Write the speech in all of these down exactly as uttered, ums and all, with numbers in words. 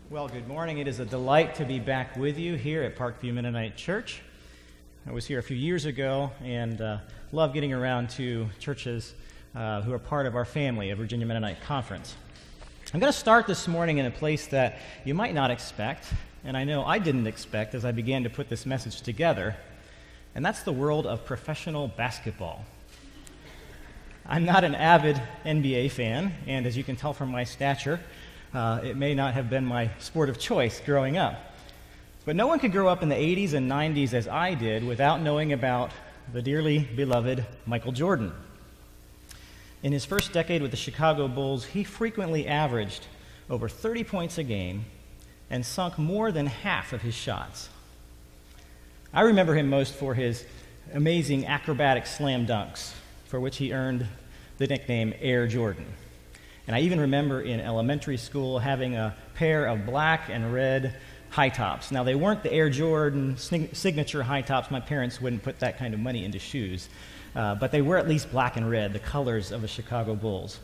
Well, good morning. It is a delight to be back with you here at Parkview Mennonite Church. I was here a few years ago and uh, love getting around to churches uh, who are part of our family, a Virginia Mennonite Conference. I'm going to start this morning in a place that you might not expect, and I know I didn't expect as I began to put this message together, and that's the world of professional basketball. I'm not an avid N B A fan, and as you can tell from my stature, Uh, it may not have been my sport of choice growing up. But no one could grow up in the eighties and nineties as I did without knowing about the dearly beloved Michael Jordan. In his first decade with the Chicago Bulls, he frequently averaged over thirty points a game and sunk more than half of his shots. I remember him most for his amazing acrobatic slam dunks, for which he earned the nickname Air Jordan. And I even remember in elementary school having a pair of black and red high tops. Now, they weren't the Air Jordan signature high tops. My parents wouldn't put that kind of money into shoes. Uh, but they were at least black and red, the colors of the Chicago Bulls.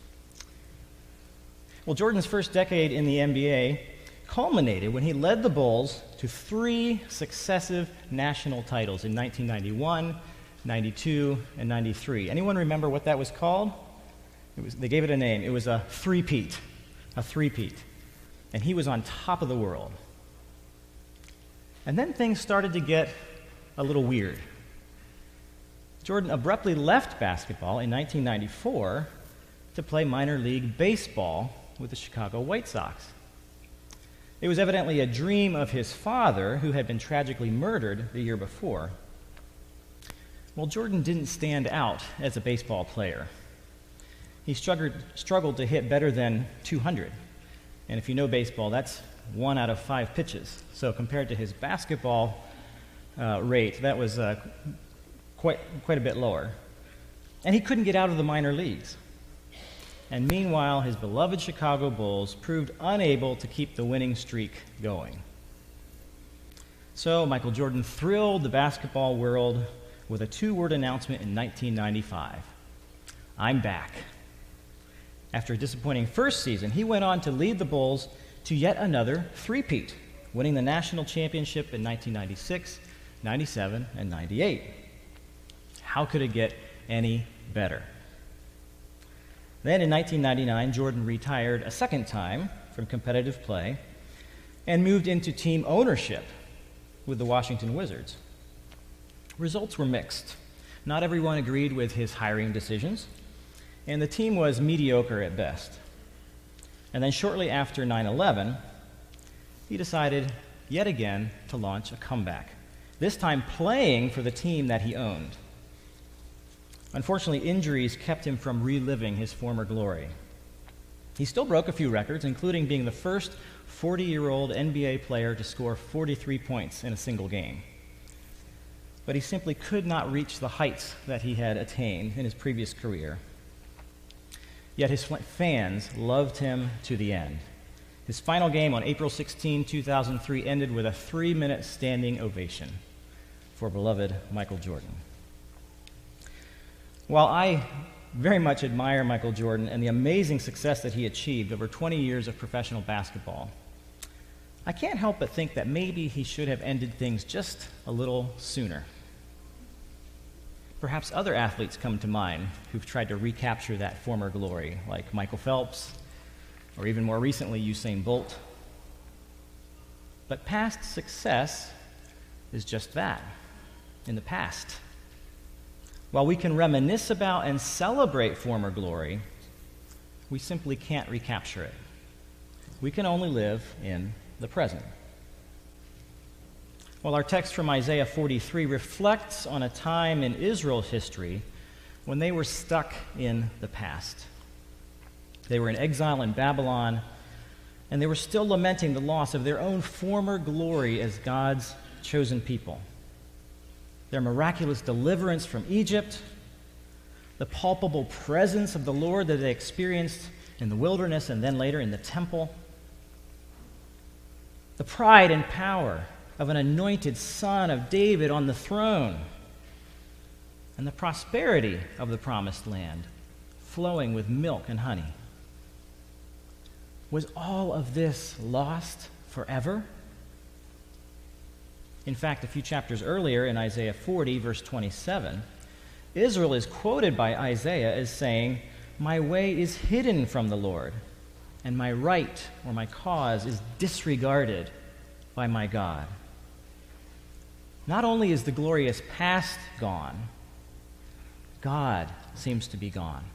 Well, Jordan's first decade in the N B A culminated when he led the Bulls to three successive national titles in nineteen ninety-one, ninety-two, and ninety-three. Anyone remember what that was called? It was, they gave it a name. It was a three-peat, a three-peat. And he was on top of the world. And then things started to get a little weird. Jordan abruptly left basketball in nineteen ninety-four to play minor league baseball with the Chicago White Sox. It was evidently a dream of his father, who had been tragically murdered the year before. Well, Jordan didn't stand out as a baseball player. He struggled, struggled to hit better than two hundred. And if you know baseball, that's one out of five pitches. So compared to his basketball uh, rate, that was uh, quite, quite a bit lower. And he couldn't get out of the minor leagues. And meanwhile, his beloved Chicago Bulls proved unable to keep the winning streak going. So Michael Jordan thrilled the basketball world with a two-word announcement in nineteen ninety-five. I'm back. After a disappointing first season, he went on to lead the Bulls to yet another three-peat, winning the national championship in nineteen ninety-six, ninety-seven, and ninety-eight. How could it get any better? Then in nineteen ninety-nine, Jordan retired a second time from competitive play and moved into team ownership with the Washington Wizards. Results were mixed. Not everyone agreed with his hiring decisions, and the team was mediocre at best. And then shortly after nine eleven, he decided yet again to launch a comeback, this time playing for the team that he owned. Unfortunately, injuries kept him from reliving his former glory. He still broke a few records, including being the first forty-year-old N B A player to score forty-three points in a single game. But he simply could not reach the heights that he had attained in his previous career. Yet his fans loved him to the end. His final game on April sixteenth, two thousand three ended with a three-minute standing ovation for beloved Michael Jordan. While I very much admire Michael Jordan and the amazing success that he achieved over twenty years of professional basketball, I can't help but think that maybe he should have ended things just a little sooner. Perhaps other athletes come to mind who've tried to recapture that former glory, like Michael Phelps, or even more recently, Usain Bolt. But past success is just that, in the past. While we can reminisce about and celebrate former glory, we simply can't recapture it. We can only live in the present. Well, our text from Isaiah forty-three reflects on a time in Israel's history when they were stuck in the past. They were in exile in Babylon, and they were still lamenting the loss of their own former glory as God's chosen people. Their miraculous deliverance from Egypt, the palpable presence of the Lord that they experienced in the wilderness and then later in the temple, the pride and power of an anointed son of David on the throne, and the prosperity of the promised land flowing with milk and honey. Was all of this lost forever? In fact, a few chapters earlier in Isaiah forty, verse twenty-seven, Israel is quoted by Isaiah as saying, "My way is hidden from the Lord, and my right or my cause is disregarded by my God." Not only is the glorious past gone, God seems to be gone.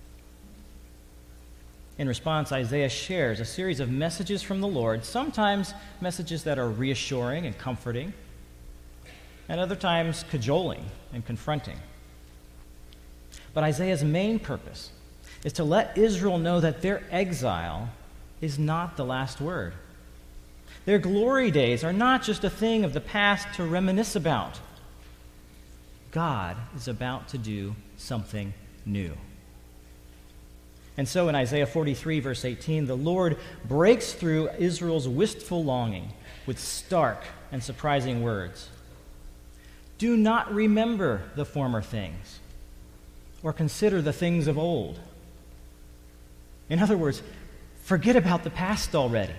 In response, Isaiah shares a series of messages from the Lord, sometimes messages that are reassuring and comforting, and other times cajoling and confronting. But Isaiah's main purpose is to let Israel know that their exile is not the last word. Their glory days are not just a thing of the past to reminisce about. God is about to do something new. And so in Isaiah forty-three, verse eighteen, the Lord breaks through Israel's wistful longing with stark and surprising words. Do not remember the former things, or consider the things of old. In other words, forget about the past already.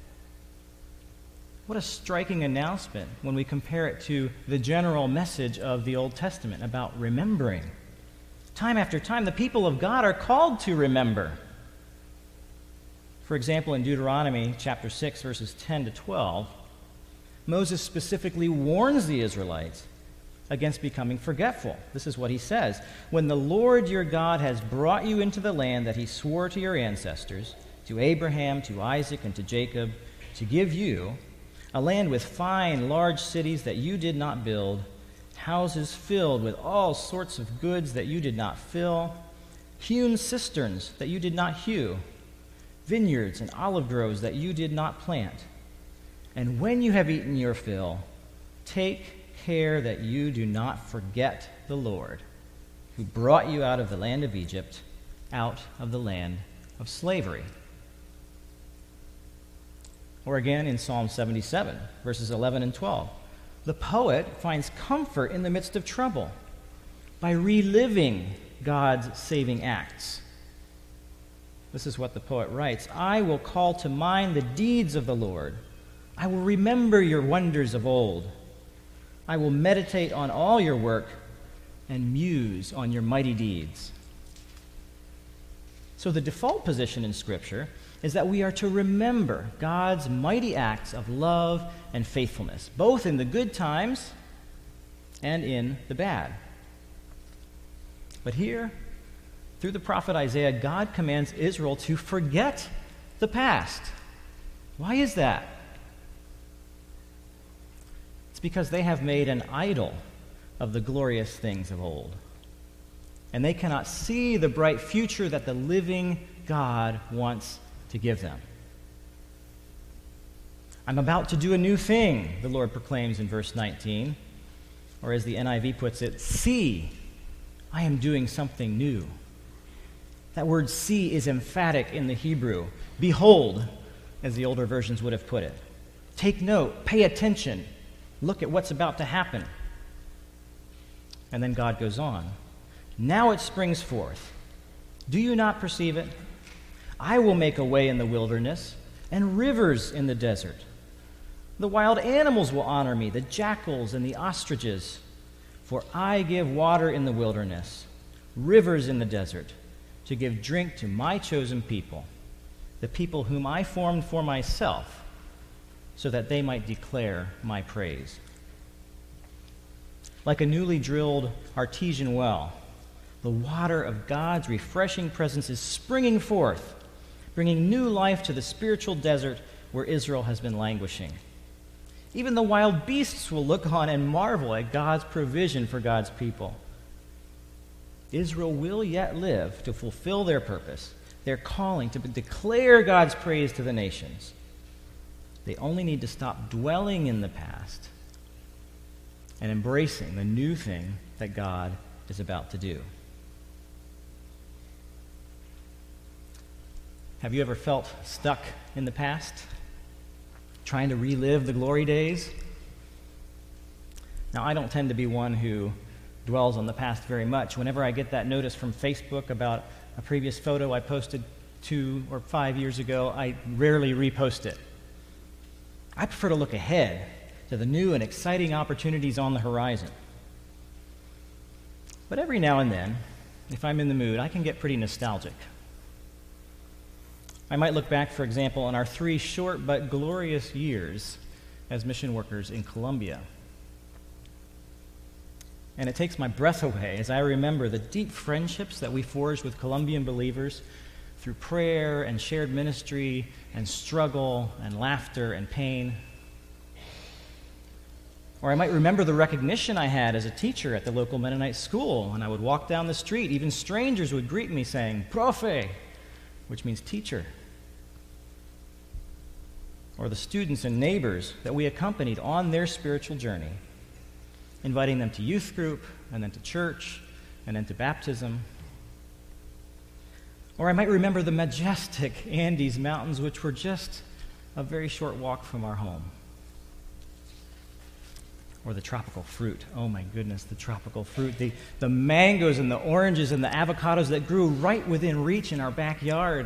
What a striking announcement when we compare it to the general message of the Old Testament about remembering. Time after time, the people of God are called to remember. For example, in Deuteronomy chapter six, verses ten to twelve, Moses specifically warns the Israelites against becoming forgetful. This is what he says: "When the Lord your God has brought you into the land that he swore to your ancestors, to Abraham, to Isaac, and to Jacob, to give you, a land with fine, large cities that you did not build, houses filled with all sorts of goods that you did not fill, hewn cisterns that you did not hew, vineyards and olive groves that you did not plant. And when you have eaten your fill, take care that you do not forget the Lord, who brought you out of the land of Egypt, out of the land of slavery." Or again in Psalm seventy-seven, verses eleven and twelve. The poet finds comfort in the midst of trouble by reliving God's saving acts. This is what the poet writes: "I will call to mind the deeds of the Lord. I will remember your wonders of old. I will meditate on all your work and muse on your mighty deeds." So the default position in Scripture is that we are to remember God's mighty acts of love and faithfulness, both in the good times and in the bad. But here, through the prophet Isaiah, God commands Israel to forget the past. Why is that? It's because they have made an idol of the glorious things of old, and they cannot see the bright future that the living God wants to give them. "I'm about to do a new thing," the Lord proclaims in verse nineteen. Or as the N I V puts it, "See, I am doing something new." That word "see" is emphatic in the Hebrew. "Behold," as the older versions would have put it. Take note, pay attention, look at what's about to happen. And then God goes on. "Now it springs forth. Do you not perceive it? I will make a way in the wilderness and rivers in the desert. The wild animals will honor me, the jackals and the ostriches. For I give water in the wilderness, rivers in the desert, to give drink to my chosen people, the people whom I formed for myself, so that they might declare my praise." Like a newly drilled artesian well, the water of God's refreshing presence is springing forth, bringing new life to the spiritual desert where Israel has been languishing. Even the wild beasts will look on and marvel at God's provision for God's people. Israel will yet live to fulfill their purpose, their calling to declare God's praise to the nations. They only need to stop dwelling in the past and embracing the new thing that God is about to do. Have you ever felt stuck in the past, trying to relive the glory days? Now, I don't tend to be one who dwells on the past very much. Whenever I get that notice from Facebook about a previous photo I posted two or five years ago, I rarely repost it. I prefer to look ahead to the new and exciting opportunities on the horizon. But every now and then, if I'm in the mood, I can get pretty nostalgic. I might look back, for example, on our three short but glorious years as mission workers in Colombia. And it takes my breath away as I remember the deep friendships that we forged with Colombian believers through prayer and shared ministry and struggle and laughter and pain. Or I might remember the recognition I had as a teacher at the local Mennonite school. When I would walk down the street, even strangers would greet me saying, "Profe," which means teacher. Or the students and neighbors that we accompanied on their spiritual journey, inviting them to youth group, and then to church, and then to baptism. Or I might remember the majestic Andes Mountains, which were just a very short walk from our home. Or the tropical fruit. Oh my goodness, the tropical fruit. The, the mangoes and the oranges and the avocados that grew right within reach in our backyard.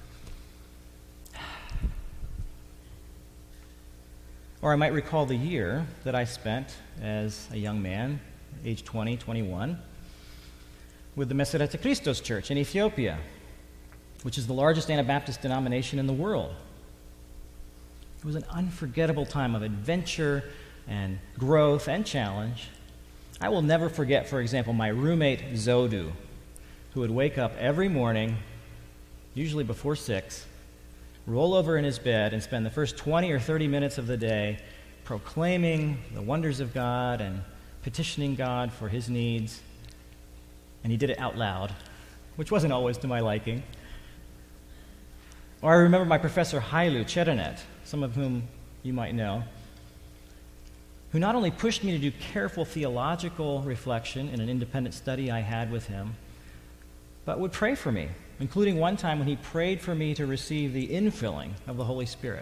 Or I might recall the year that I spent as a young man, age twenty, twenty-one, with the Meserete Christos Church in Ethiopia, which is the largest Anabaptist denomination in the world. It was an unforgettable time of adventure and growth and challenge. I will never forget, for example, my roommate Zodu, who would wake up every morning, usually before six, roll over in his bed and spend the first twenty or thirty minutes of the day proclaiming the wonders of God and petitioning God for his needs. And he did it out loud, which wasn't always to my liking. Or I remember my professor Hailu Cherenet, some of whom you might know, who not only pushed me to do careful theological reflection in an independent study I had with him, but would pray for me, including one time when he prayed for me to receive the infilling of the Holy Spirit.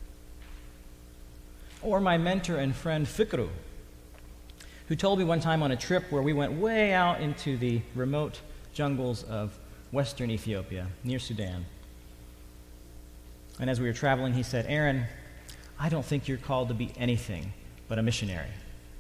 Or my mentor and friend Fikru, who told me one time on a trip where we went way out into the remote jungles of western Ethiopia, near Sudan. And as we were traveling, he said, "Aaron, I don't think you're called to be anything but a missionary."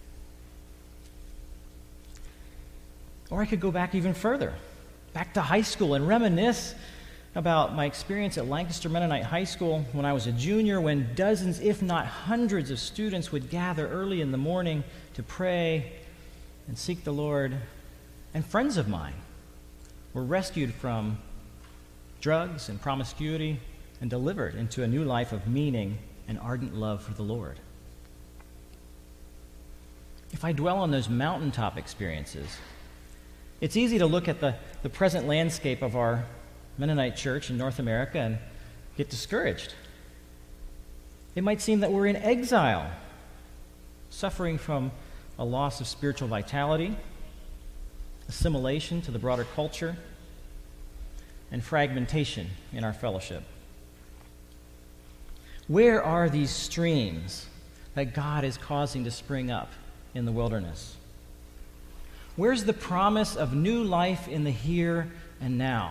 Or I could go back even further, back to high school, and reminisce about my experience at Lancaster Mennonite High School when I was a junior, when dozens, if not hundreds, of students would gather early in the morning to pray and seek the Lord. And friends of mine were rescued from drugs and promiscuity and delivered into a new life of meaning and ardent love for the Lord. If I dwell on those mountaintop experiences, it's easy to look at the, the present landscape of our Mennonite church in North America and get discouraged. It might seem that we're in exile, suffering from a loss of spiritual vitality, assimilation to the broader culture, and fragmentation in our fellowship. Where are these streams that God is causing to spring up in the wilderness? Where's the promise of new life in the here and now?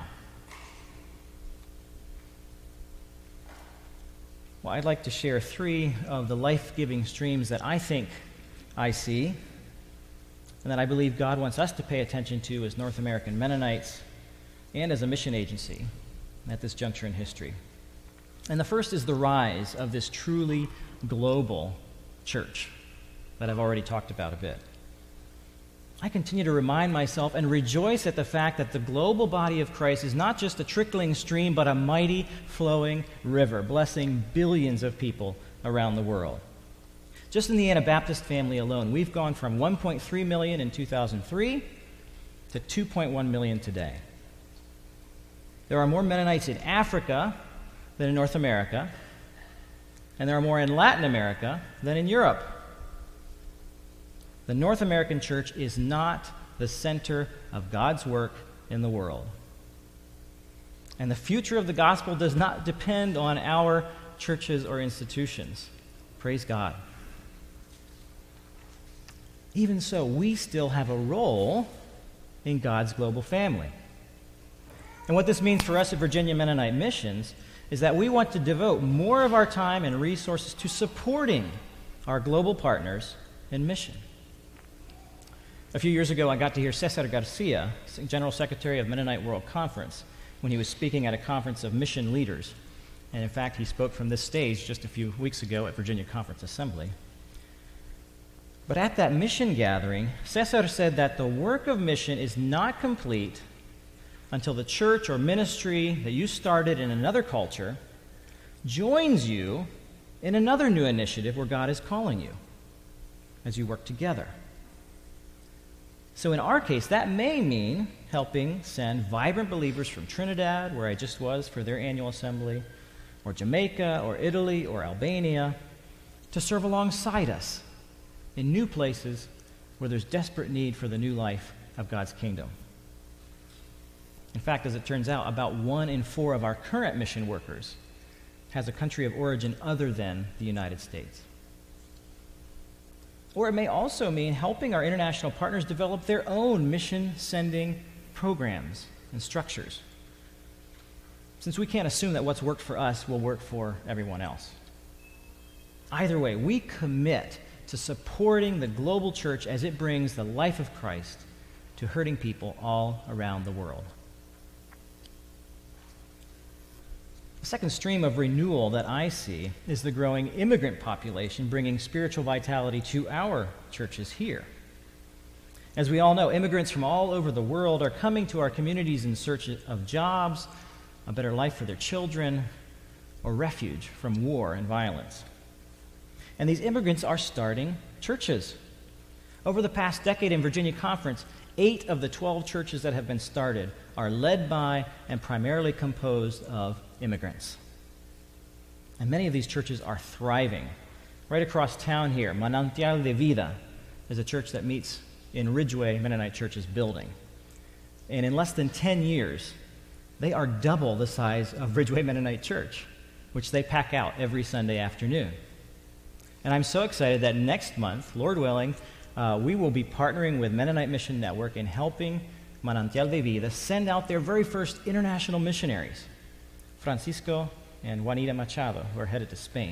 Well, I'd like to share three of the life-giving streams that I think I see and that I believe God wants us to pay attention to as North American Mennonites and as a mission agency at this juncture in history. And the first is the rise of this truly global church that I've already talked about a bit. I continue to remind myself and rejoice at the fact that the global body of Christ is not just a trickling stream, but a mighty flowing river, blessing billions of people around the world. Just in the Anabaptist family alone, we've gone from one point three million in two thousand three to two point one million today. There are more Mennonites in Africa than in North America, and there are more in Latin America than in Europe. The North American church is not the center of God's work in the world. And the future of the gospel does not depend on our churches or institutions. Praise God. Even so, we still have a role in God's global family. And what this means for us at Virginia Mennonite Missions is that we want to devote more of our time and resources to supporting our global partners in mission. A few years ago, I got to hear Cesar Garcia, General Secretary of Mennonite World Conference, when he was speaking at a conference of mission leaders. And in fact, he spoke from this stage just a few weeks ago at Virginia Conference Assembly. But at that mission gathering, Cesar said that the work of mission is not complete until the church or ministry that you started in another culture joins you in another new initiative where God is calling you as you work together. So in our case, that may mean helping send vibrant believers from Trinidad, where I just was for their annual assembly, or Jamaica, or Italy, or Albania, to serve alongside us in new places where there's desperate need for the new life of God's kingdom. In fact, as it turns out, about one in four of our current mission workers has a country of origin other than the United States. Or it may also mean helping our international partners develop their own mission-sending programs and structures, since we can't assume that what's worked for us will work for everyone else. Either way, we commit to supporting the global church as it brings the life of Christ to hurting people all around the world. The second stream of renewal that I see is the growing immigrant population bringing spiritual vitality to our churches here. As we all know, immigrants from all over the world are coming to our communities in search of jobs, a better life for their children, or refuge from war and violence. And these immigrants are starting churches. Over the past decade in Virginia Conference, eight of the twelve churches that have been started are led by and primarily composed of immigrants. And many of these churches are thriving. Right across town here, Manantial de Vida is a church that meets in Ridgeway Mennonite Church's building. And in less than ten years, they are double the size of Ridgeway Mennonite Church, which they pack out every Sunday afternoon. And I'm so excited that next month, Lord willing, uh, we will be partnering with Mennonite Mission Network in helping Manantial de Vida send out their very first international missionaries, Francisco and Juanita Machado, who are headed to Spain.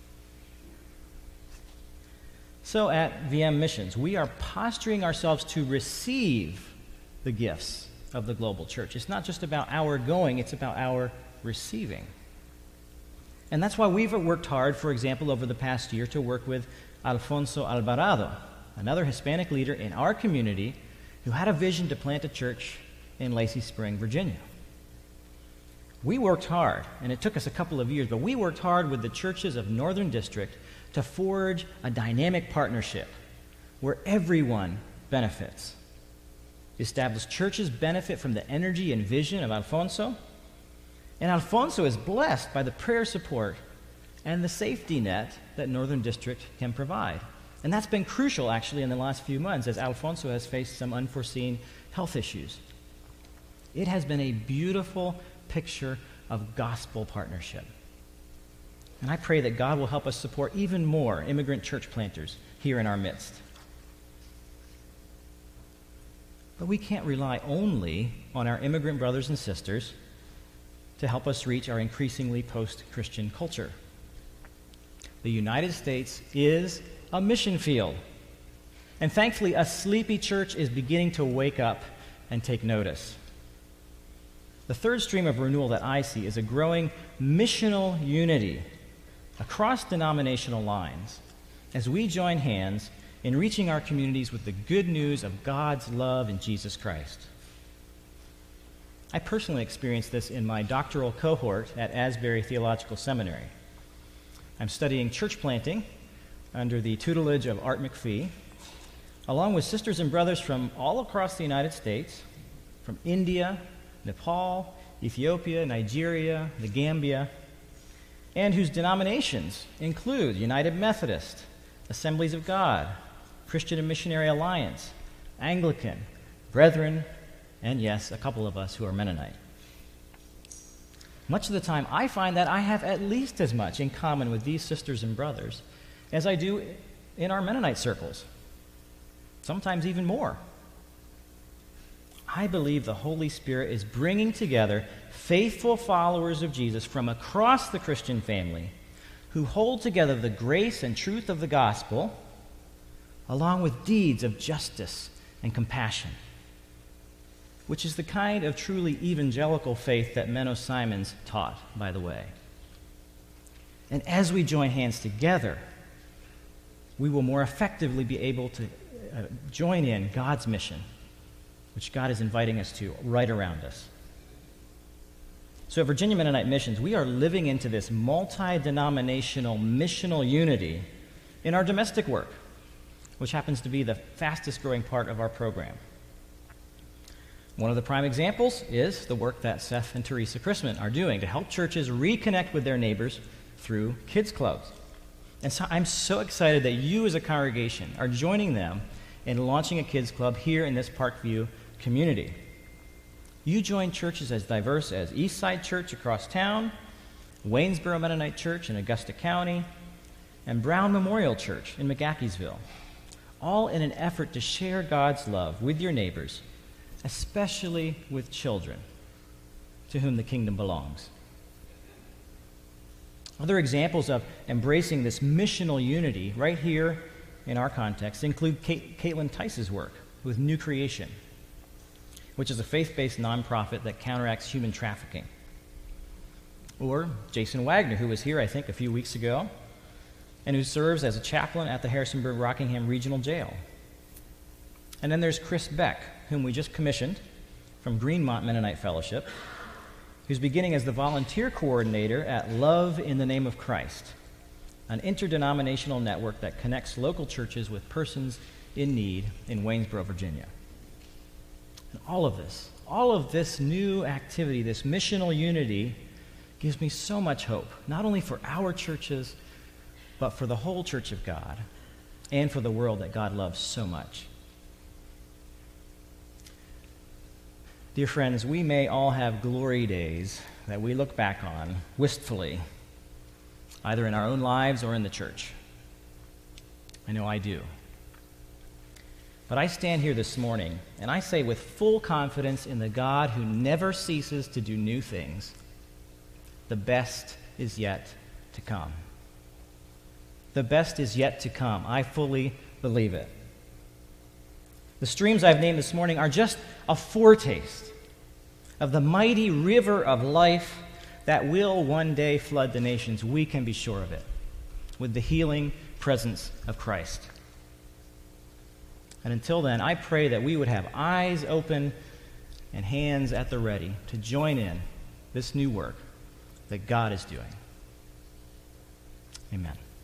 So at V M Missions, we are posturing ourselves to receive the gifts of the global church. It's not just about our going, it's about our receiving. And that's why we've worked hard, for example, over the past year to work with Alfonso Alvarado, another Hispanic leader in our community who had a vision to plant a church in Lacey Spring, Virginia. We worked hard, and it took us a couple of years, but we worked hard with the churches of Northern District to forge a dynamic partnership where everyone benefits. The established churches benefit from the energy and vision of Alfonso, and Alfonso is blessed by the prayer support and the safety net that Northern District can provide. And that's been crucial, actually, in the last few months as Alfonso has faced some unforeseen health issues. It has been a beautiful picture of gospel partnership. And I pray that God will help us support even more immigrant church planters here in our midst. But we can't rely only on our immigrant brothers and sisters to help us reach our increasingly post-Christian culture. The United States is a mission field. And thankfully, a sleepy church is beginning to wake up and take notice. The third stream of renewal that I see is a growing missional unity across denominational lines as we join hands in reaching our communities with the good news of God's love in Jesus Christ. I personally experienced this in my doctoral cohort at Asbury Theological Seminary. I'm studying church planting under the tutelage of Art McPhee, along with sisters and brothers from all across the United States, from India, Nepal, Ethiopia, Nigeria, the Gambia, and whose denominations include United Methodist, Assemblies of God, Christian and Missionary Alliance, Anglican, Brethren, and yes, a couple of us who are Mennonite. Much of the time, I find that I have at least as much in common with these sisters and brothers as I do in our Mennonite circles, sometimes even more. I believe the Holy Spirit is bringing together faithful followers of Jesus from across the Christian family who hold together the grace and truth of the gospel along with deeds of justice and compassion, which is the kind of truly evangelical faith that Menno Simons taught, by the way. And as we join hands together, we will more effectively be able to uh, join in God's mission, which God is inviting us to right around us. So at Virginia Mennonite Missions, we are living into this multi-denominational missional unity in our domestic work, which happens to be the fastest growing part of our program. One of the prime examples is the work that Seth and Teresa Chrisman are doing to help churches reconnect with their neighbors through kids clubs. And so I'm so excited that you as a congregation are joining them in launching a kids club here in this Parkview community. You join churches as diverse as Eastside Church across town, Waynesboro Mennonite Church in Augusta County, and Brown Memorial Church in McGaheysville, all in an effort to share God's love with your neighbors, especially with children to whom the kingdom belongs. Other examples of embracing this missional unity right here in our context include Kate, Caitlin Tice's work with New Creation, which is a faith-based nonprofit that counteracts human trafficking. Or Jason Wagner, who was here, I think, a few weeks ago, and who serves as a chaplain at the Harrisonburg-Rockingham Regional Jail. And then there's Chris Beck, whom we just commissioned from Greenmont Mennonite Fellowship, who's beginning as the volunteer coordinator at Love in the Name of Christ, an interdenominational network that connects local churches with persons in need in Waynesboro, Virginia. And all of this, all of this new activity, this missional unity, gives me so much hope, not only for our churches, but for the whole Church of God and for the world that God loves so much. Dear friends, we may all have glory days that we look back on wistfully, either in our own lives or in the church. I know I do. But I stand here this morning, and I say with full confidence in the God who never ceases to do new things, the best is yet to come. The best is yet to come. I fully believe it. The streams I've named this morning are just a foretaste of the mighty river of life that will one day flood the nations. We can be sure of it, with the healing presence of Christ. And until then, I pray that we would have eyes open and hands at the ready to join in this new work that God is doing. Amen.